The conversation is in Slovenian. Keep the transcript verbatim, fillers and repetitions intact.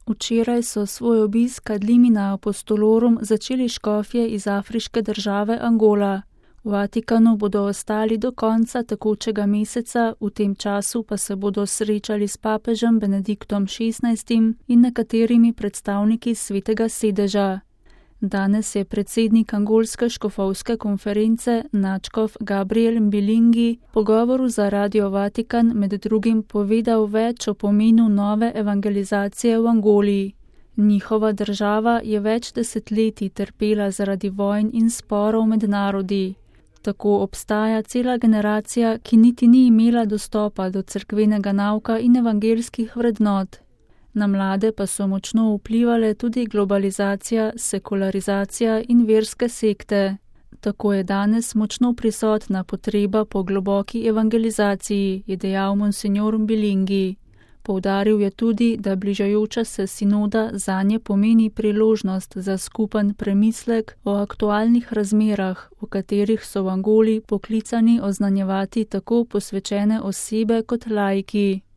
Včeraj so svoj obisk ad limina apostolorum začeli škofje iz afriške države Angola. V Vatikanu bodo ostali do konca tekočega meseca, v tem času pa se bodo srečali s papežem Benediktom šestnajstim in nekaterimi predstavniki Svetega sedeža. Danes je predsednik angolske škofovske konference nadškof Gabriel Mbilingi po govoru za Radio Vatikan med drugim povedal več o pomenu nove evangelizacije v Angoliji. Njihova država je več desetletij trpela zaradi vojn in sporov med narodi. Tako obstaja cela generacija, ki niti ni imela dostopa do cerkvenega nauka in evangelskih vrednot. Na mlade pa so močno vplivale tudi globalizacija, sekularizacija in verske sekte. Tako je danes močno prisotna potreba po globoki evangelizaciji, je dejal monsignor Mbilingi. Poudaril je tudi, da bližajoča se sinoda zanje pomeni priložnost za skupen premislek o aktualnih razmerah, v katerih so v Angoli poklicani oznanjevati tako posvečene osebe kot laiki.